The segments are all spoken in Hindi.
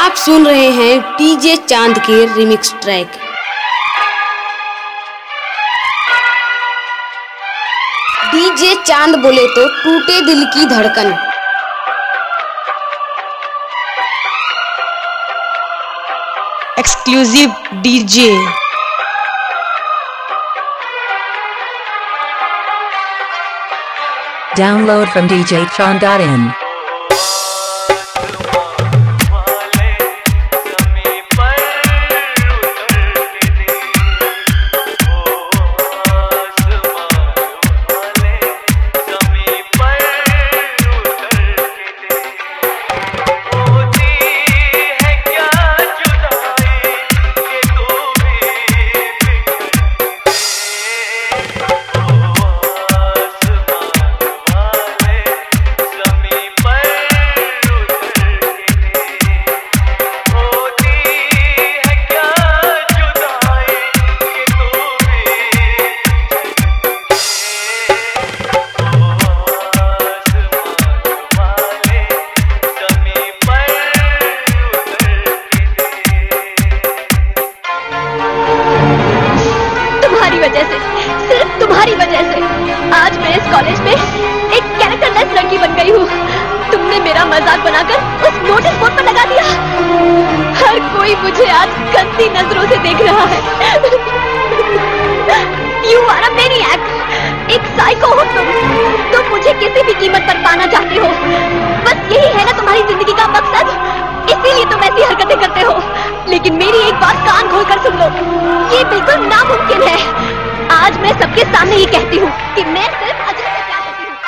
आप सुन रहे हैं डीजे चांद के रिमिक्स ट्रैक। डीजे चांद बोले तो टूटे दिल की धड़कन। Exclusive DJ Download from djchand.in. सिर्फ तुम्हारी वजह से आज मैं इस कॉलेज में एक कैरेक्टरलेस लड़की बन गई हूँ। तुमने मेरा मजाक बनाकर उस नोटिस बोर्ड पर लगा दिया। हर कोई मुझे आज गंदी नजरों से देख रहा है। You are a maniac, एक साइको हो तुम मुझे किसी भी कीमत पर पाना चाहते हो। बस यही है ना तुम्हारी जिंदगी का मकसद, इसीलिए तुम ऐसी हरकतें करते हो। लेकिन मेरी एक बात कान खोलकर सुन लो, ये बिल्कुल नामुमकिन है। आज मैं सबके सामने ही कहती हूँ कि मैं सिर्फ अजय से प्यार करती हूँ।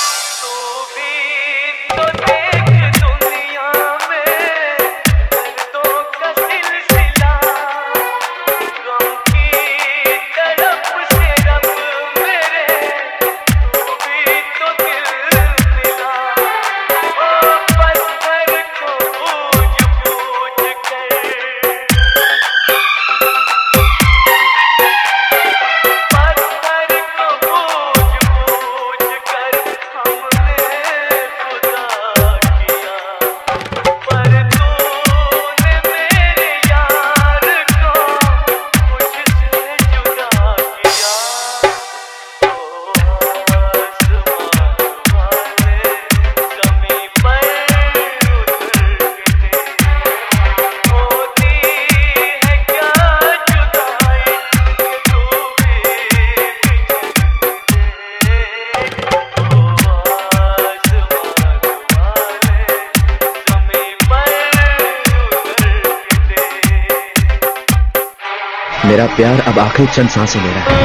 मेरा प्यार अब आखिरी चंद सांसें ले रहा है।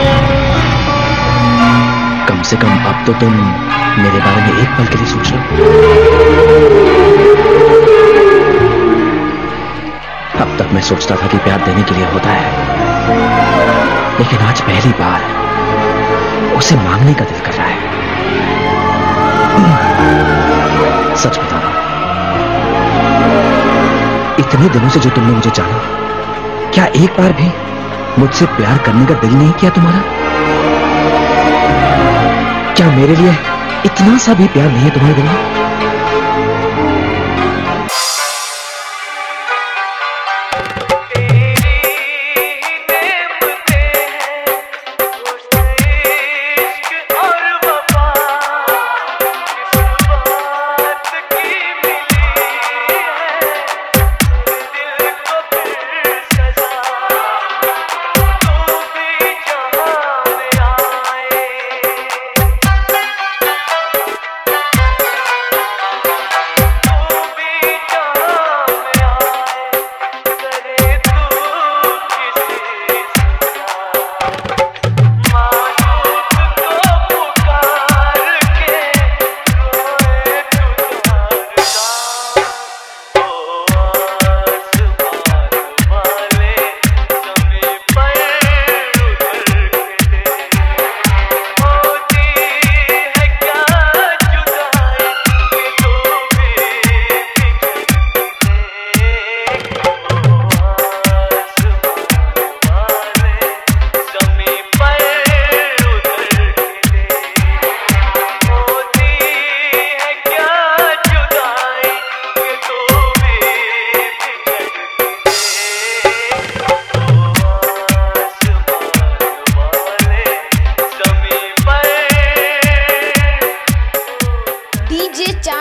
कम से कम अब तो तुम मेरे बारे में एक पल के लिए सोच लो। अब तक मैं सोचता था कि प्यार देने के लिए होता है, लेकिन आज पहली बार उसे मांगने का दिल कर रहा है। सच बता रहा हूं, इतने दिनों से जो तुमने मुझे जाना, क्या एक बार भी मुझसे प्यार करने का दिल नहीं किया तुम्हारा? क्या मेरे लिए इतना सा भी प्यार नहीं है तुम्हारे दिल में?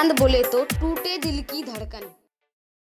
चांद बोले तो टूटे दिल की धड़कन।